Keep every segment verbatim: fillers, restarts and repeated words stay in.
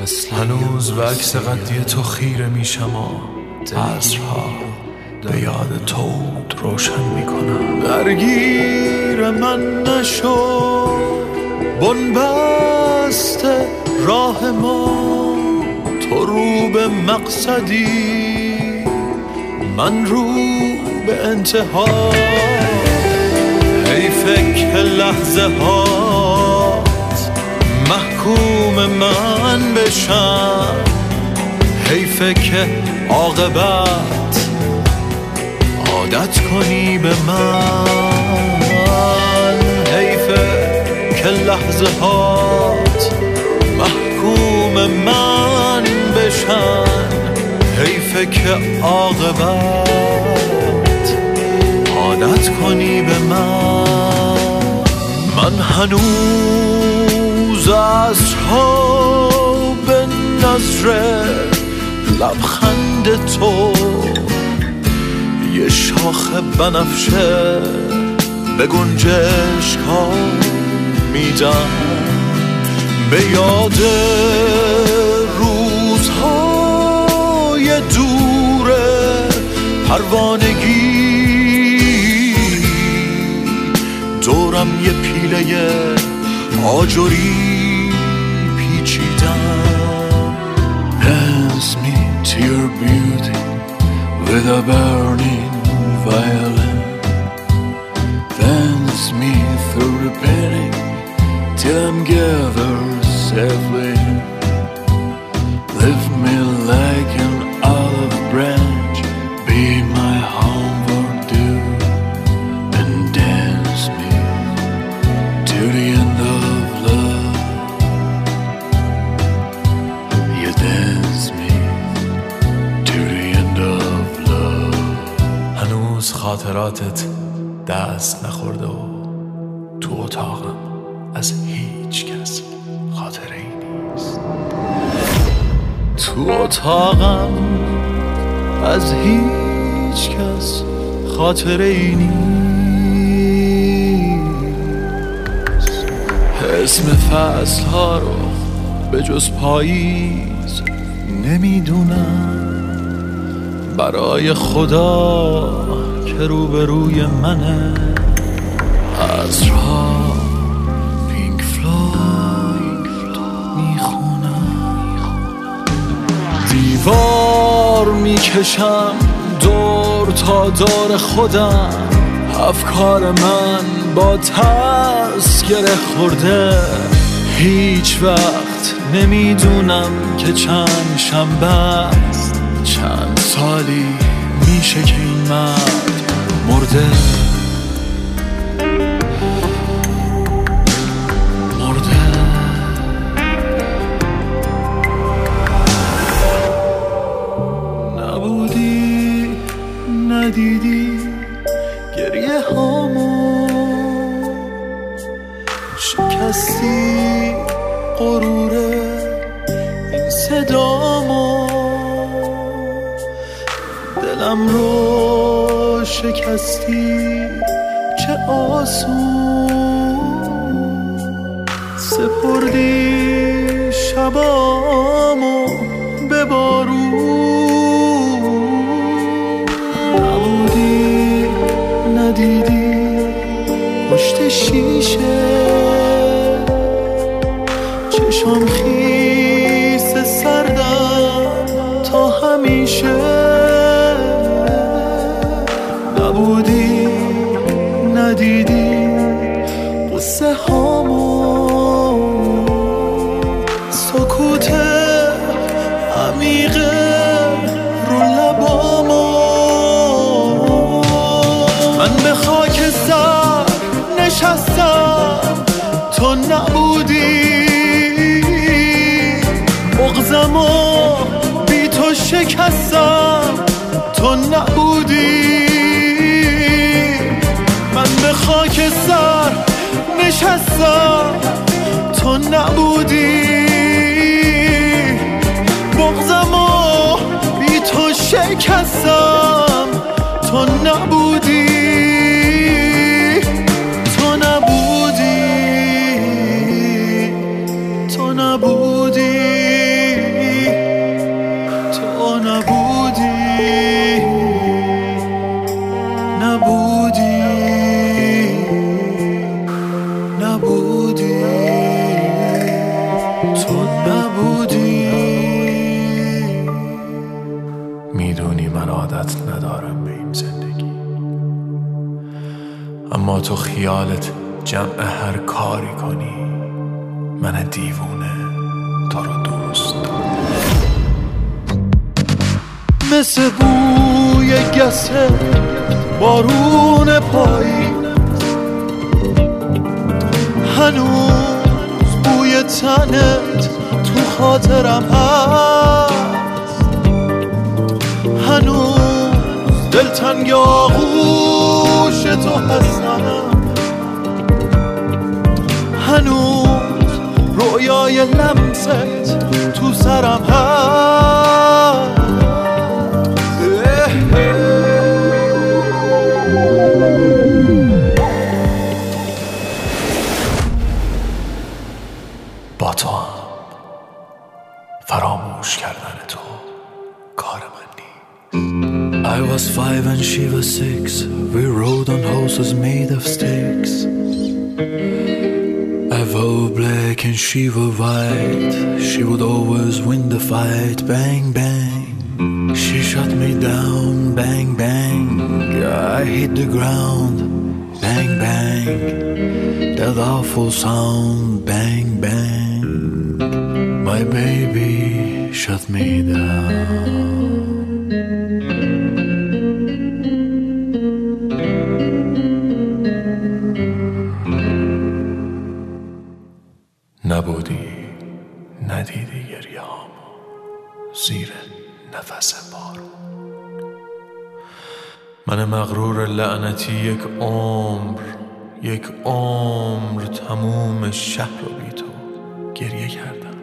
هنوز به عکس قدی تو خیره میشم و عصرها به یاد تو روشن میکنم. درگیر من نشو بنبسته راه ما، تو رو به مقصدی من رو به انتها. حیفه که لحظه هات محکوم من بشن، حیفه که عاقبت عادت کنی به من. حیفه که لحظه هات محکوم من بشن، حیفه که عاقبت عادت کنی به من. من هنوز عصرها به نظر لبخند تو یه شاخ بنفشه به گنجشک ها میدم، به یاد روزهای دور پروانگی دورم یه پیله آجوری پیچیدم. Dance me to your beauty with a burning violin. Dance me through the pain till I'm gathered safely. Lift me like an olive branch, be my homeward dew, and dance me to the end of love. You dance me to the end of love. هنوز خاطراتت دست نخورده و تو اتاقم از هیچ کس خاطره ای نیست. تو اتاقم از هیچ کس خاطره ای نیست. اسم فصل ها رو به جز پاییز نمیدونم. برای خدا که روبروی منه عصرها پینک فلوید میخونم. دیوار میکشم دور تا دور خودم، افکار من با ترس گره خورده. هیچ وقت نمیدونم که چند شنبه است، چند سالی میشه که این مرد مرده. ندیدی گریه هامو، شکستی غروره این صدامو، دلم رو شکستی چه آسون. سپردی شبامو به بارون. ندیدی پشت شیشه چشم خیس سردم تا همیشه. نبودی ندیدی قصه هامو، سکوت عمیقه رو لبامو. من به خاک سر نشستم تو نبودی، بغضمو بی تو شکستم تو نبودی. من به خاک سر نشستم تو نبودی، بغضمو بی تو شکستم تو نبودی. تو نبودی تو نبودی تو نبودی. میدونی من عادت ندارم به این زندگی، اما تو خیالت جمع هر کاری کنی. من دیوونه تو رو دوست دارم، مثل بوی گسه بارون پاییز. هنوز بوی تنت تو خاطرم هست، هنوز دلتنگ آغوش تو هستم، هنوز رویای لمست تو سرم هست. با تو هم فراموش کردن تو کار من نیست. I was five and she was six. We rode on horses made of sticks. I wore black and she wore white. She would always win the fight. Bang bang, she shot me down. Bang bang, I hit the ground. Bang bang, that awful sound. Bang bang, my baby shut me down. نبودی، ندیدی گریه‌هامو زیر نفس بارون. من مغرور لعنتی یک عمر یک عمر تموم شهر رو بی تو گریه کردم.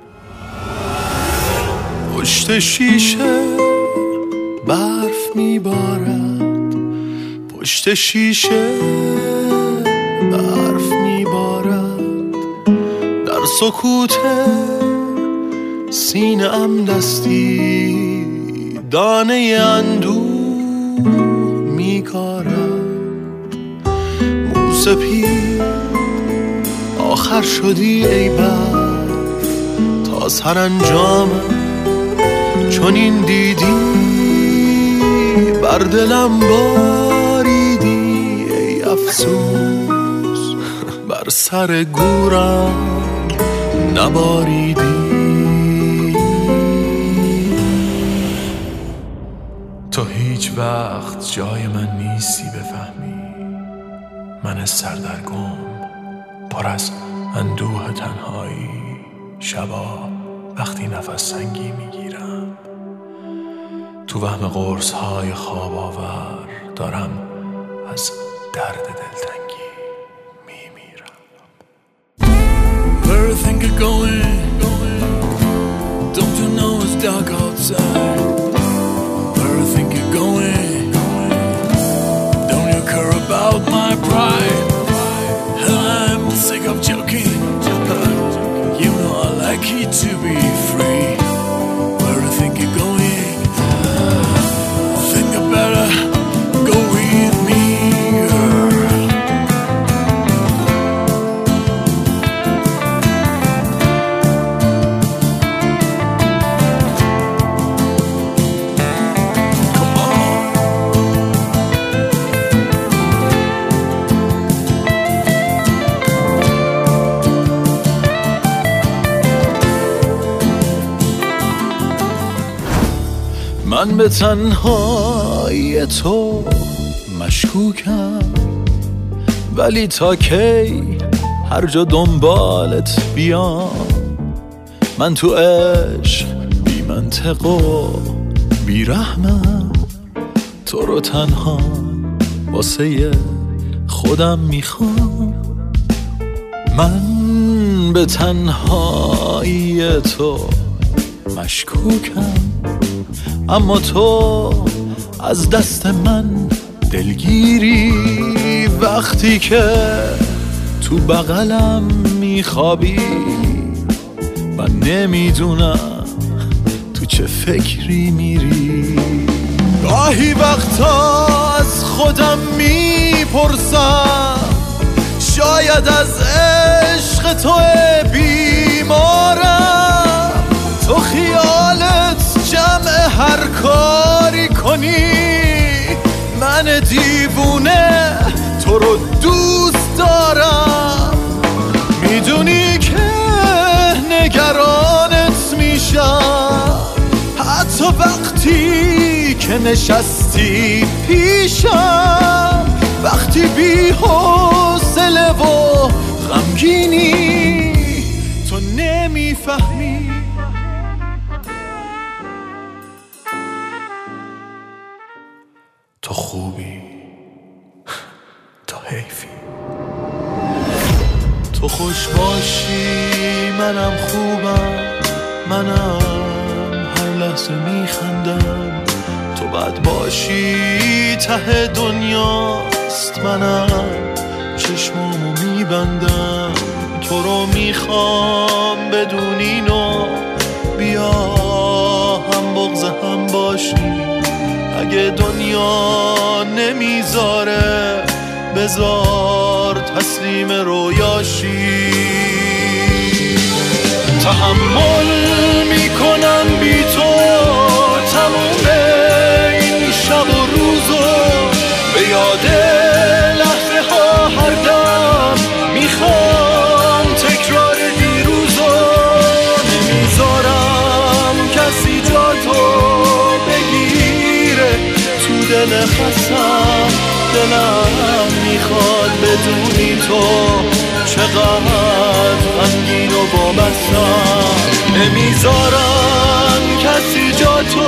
پشت شیشه برف میبارد، پشت شیشه برف میبارد. در سکوت سینه‌ام دستی دانه اندوه میکارد. موسپی آخر شدی ای برف، تا سرانجامم چون این دیدی بر دلم باریدی. ای افسوس بر سر گورم نباریدی. تو هیچ وقت جای من نیستی بفهمی. من سردرگم پر از اندوه تنهایی، شبا وقتی نفس تنگی میگیرم تو وهم قرص های خواب آور دارم از درد دلتنگی میمیرم. Where you think you're going? Don't you know it's dark outside? Where you think you're going? Don't you care about my pride? And I'm sick of joking. You know I like it to be free. Where you think you're going? Think you better go with me, girl. Come on. من به تنهایی تو مشکوکم، ولی تا کی هر جا دنبالت بیام. من تو عشق بی منطق و بی رحمم، تو رو تنها واسه خودم میخوام. من به تنهایی تو مشکوکم، اما تو از دست من دلگیری. وقتی که تو بغلم میخوابی من نمیدونم تو چه فکری میری. گاهی وقتا از خودم میپرسم شاید از عشق تو بیمارم. کاری کنی. من دیوونه تو رو دوست دارم، میدونی که نگرانت میشم، حتی وقتی که نشستی پیشم، وقتی بی حوصله و غمگینی تو نمیفهمی. تو خوبی، تو حیفی. تو خوش باشی منم خوبم، منم هر لحظه میخندم. تو بد باشی ته دنیاست، منم چشمامو میبندم. تو رو میخوام بدونی نو بیا هم بغض هم باشی. اگه دنیا نمیذاره بذار تسلیم رویاشی. تحمل میکنم بی تو تموم این شب و روزو، به یاد لحظه ها هر دم میخوام تکرار دیروزو. نمیذارم کسی جا تو بگیره تو دل خستم. دلم میخواد بدونی تو چقدر غمگین و وابستم. نمیذارم کسی جا تو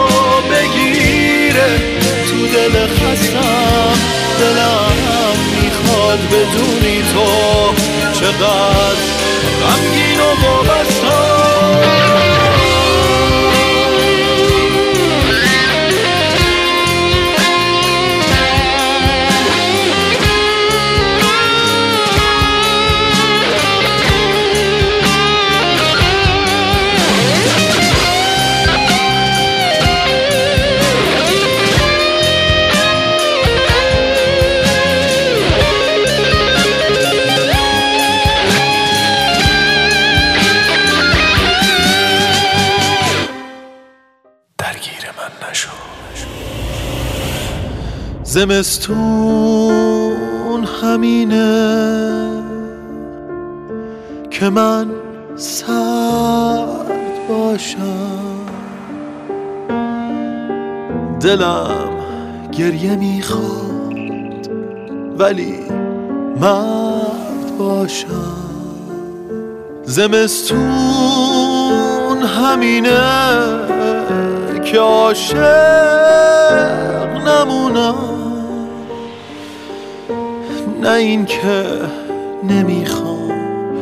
بگیره تو دل خستم. دلم میخواد بدونی تو چقدر غمگین و وابستم. زمستون همینه که من سرد باشم، دلم گریه میخواد ولی مرد باشم. زمستون همینه که عاشق نمونم، نه این که نمیخوام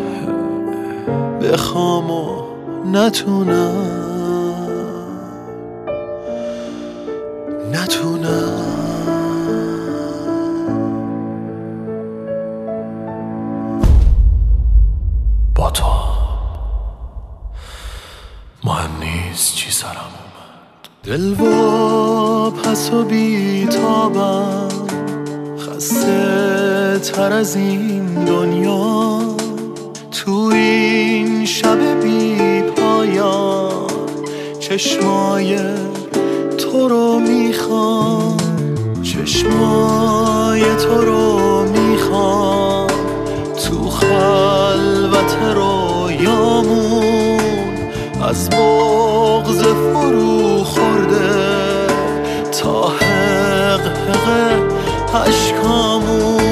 بخوام و نتونم نتونم. با تو مهم نیست چی سرم اومد. دل و پس و بیتابم، خسته تر از این دنیا. تو این شب بی پایان چشمای تو رو میخوام، چشمای تو رو میخوام. تو خلوت رویامون از بغض فرو خورده تا حق حق عشقامون.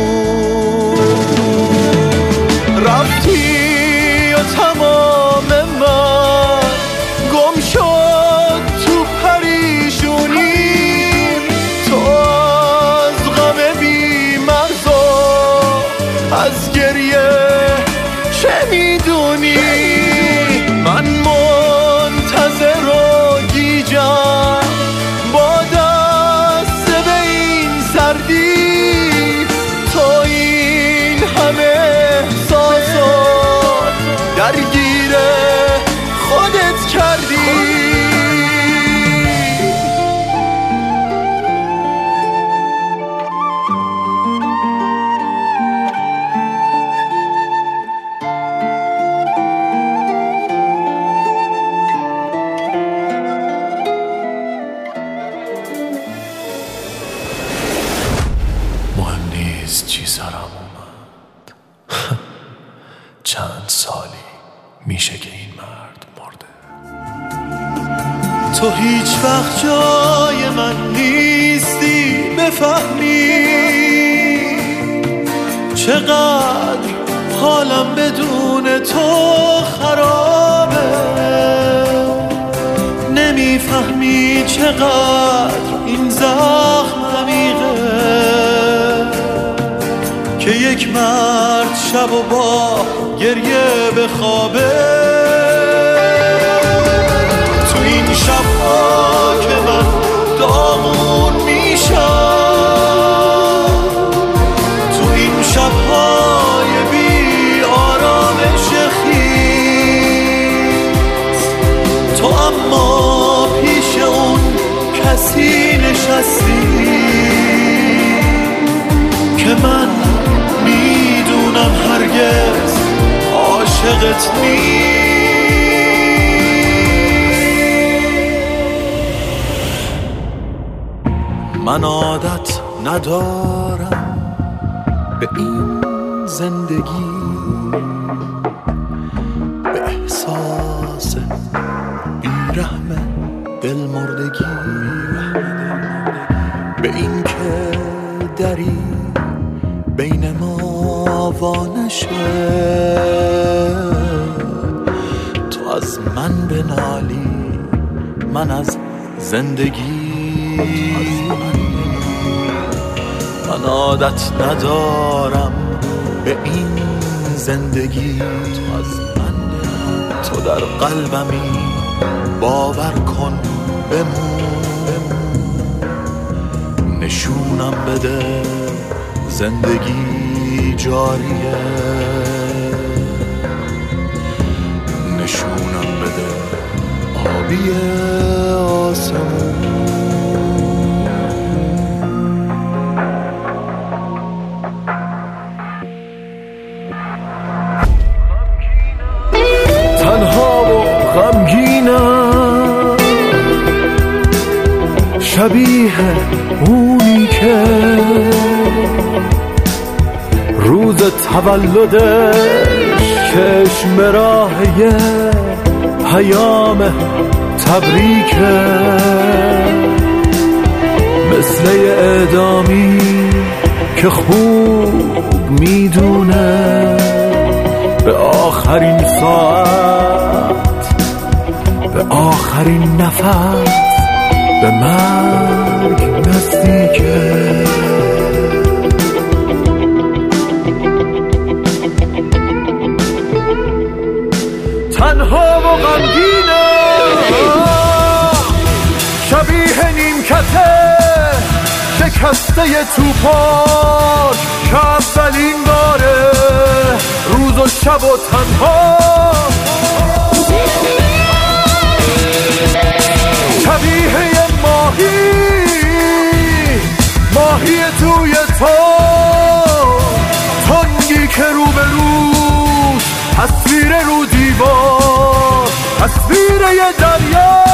رفتی و تمام من گم شد تو پریشونی. تو از غم بی مرزا از گریه چه میدونی؟ من منتظر و گیجم با دست به این سردی. تو هیچ وقت جای من نیستی، بفهمی چقدر حالم بدون تو خرابه. نمیفهمی چقدر این زخم عمیقه که یک مرد شب و با گریه بخوابه. تو این شبها که من داغون میشم، تو این شبهای بی آرامش خیز، تو اما پیش اون کسی نشستی که من میدونم هرگز عاشقت نیست. من عادت ندارم به این زندگی، به احساس بیرحم دلمردگی، به این که دری بین ما وانشه، تو از من بنالی من از زندگی. من عادت ندارم به این زندگی، تو از من بنالی، تو در قلبمی باور کن بمون، نشونم بده زندگی جاریه، نشونم بده آبی آسمون. تنها و غمگینم، شبیه اونی که روز تولدش چشم راهی پیام تبریکه، مثل اعدامی که خوب میدونه به آخرین ساعت، به آخرین نفس به مرگ نزدیکه. تنها و غمگینم، شبیه نیمکته شکسته توپاک که اولین باره روز و شب و تنها، شبیه یه ماهی ماهی توی تو، تنگی که رو به روش تصویر رو دیوار، تصویر یه دریا.